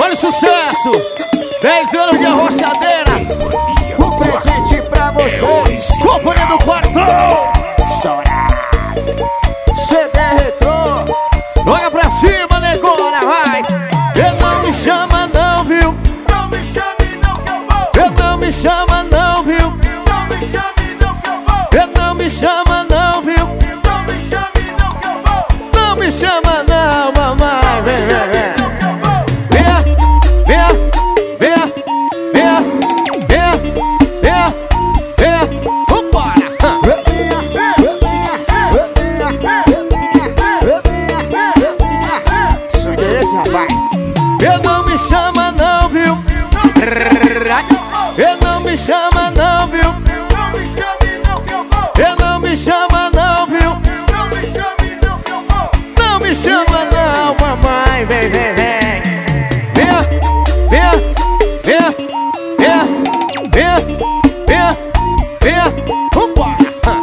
Olha o sucesso! 10 anos de arrochadeira. Um presente pra você. Companhia do Quartão. Estourado. CD retrô. Olha pra cima, negona, vai. Eu não me chama não, viu? Não me chame não que eu vou. Eu não me chama não, viu? Não me chame não que eu vou. Eu não me chama não, viu? Não me chame não que eu vou. Não me chama não, mamãe. Vem, vem, vem. Não que eu vou. Vambora! Sangue é esse, rapaz? Eu não me chama não, viu? Eu não me chama não, viu? Não me chame não que eu vou. Eu não me chama não, viu? Não me chame não que eu vou. Não me chama não, mamãe. Vem, vem, vem. Vambora!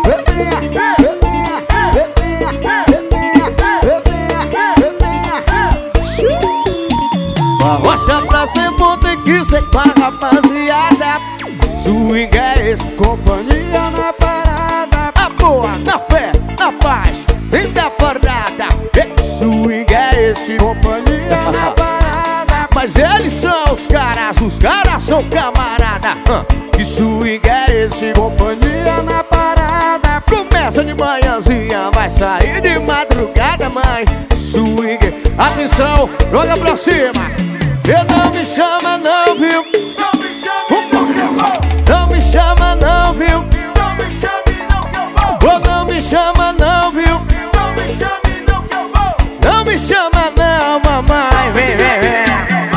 Arrocha pra ser bom tem que ser com a rapaziada. Swing é esse. Companhia na parada. A boa, na fé, na paz, sem dar parada. Swing é esse. Companhia na parada. Mas eles são os caras são camarada. Que swing é esse? Companhia na parada. Começa de manhãzinha, vai sair de madrugada, mãe. Swing, atenção, joga pra cima. Eu não me chama não, viu? Não me chame não que eu vou. Não me chama não, viu? Não me chame não que eu vou. Ou não me chama não, viu? Não me chame não que eu vou. Não me chama não, mamãe. Vem, vem, vem.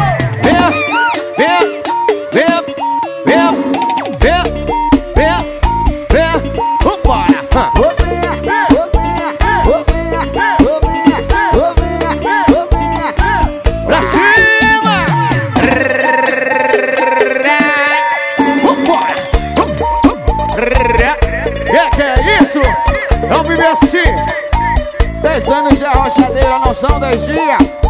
Vambora! Pra cima! Vambora! Que é isso? Vamos viver assim! 10 anos de arrochadeira, não são 10 dias.